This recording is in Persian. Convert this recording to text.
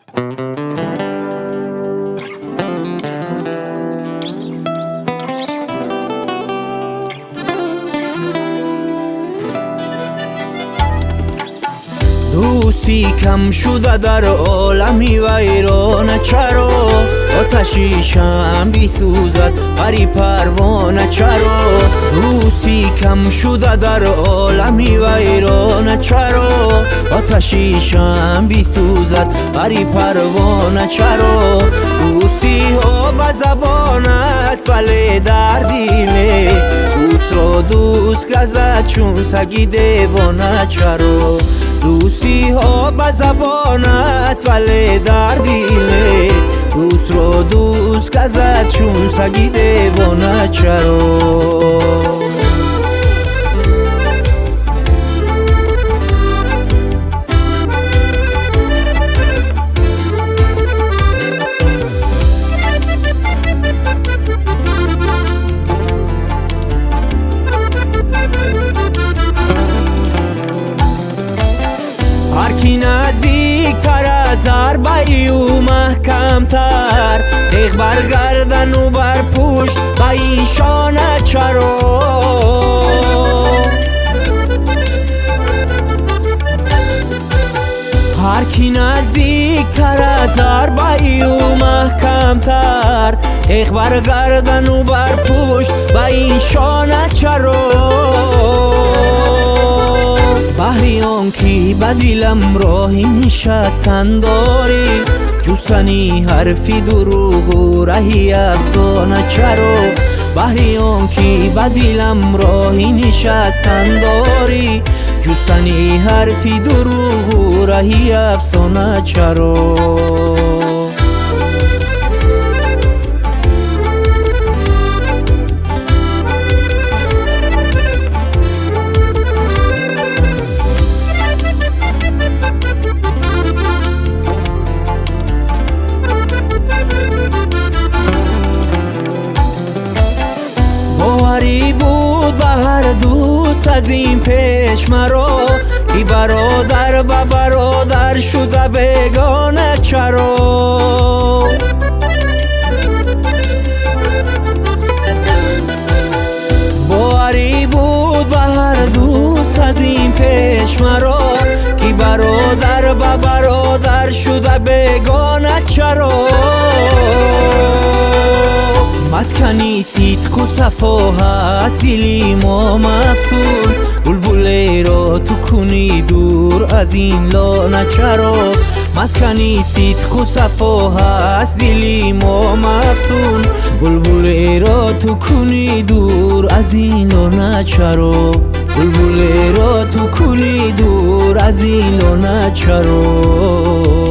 دوستی کم شده در عالمی ویرانه، چرا آتشی شمع بیسوزد بری پروانه؟ چرا دوستی کم شده در عالمی ویرانه، چرا آتشی شمع بیسوزد بری پروانه؟ چرا دوستی ها به زبان است ولی در دل دوست را دوست گزد چون سگی دیوانه؟ چرا دوستی ها به زبان است ولی در دل دوست را دوست گزد چون سگی دیوانه؟ چرا هرکی نزدیک تر از ضربه او محکم تر، تیغ برگردن و بر پشت به ایشانه؟ چرا هرکی نزدیک تر از ضربه او محکم تر، تیغ برگردن و بر پشت به ایشانه؟ چرا بهری آنکی به دلم راهی نشستن داری، جستنی حرفی دروغ و رهی افسانه؟ چرا بهری آنکی به دلم راهی نشستن داری، جستنی حرفی دروغ و رهی افسانه؟ چرا باوری بود به هر دوست از این پیش مرا که برادر به برادر شده بیگانه؟ چرا باوری بود به هر دوست از این پیش مرا که برادر به برادر شده بیگانه؟ چرا مسکنی صدق و صفا هست دلی ما مفتون، بلبلی را تو کنی دور از این لانه؟ چرا مسکنی صدق و صفا هست دلی ما مفتون، بلبلی را تو کنی دور از این لانه؟ چرا بلبلی را تو کنی دور از این لانه؟ چرا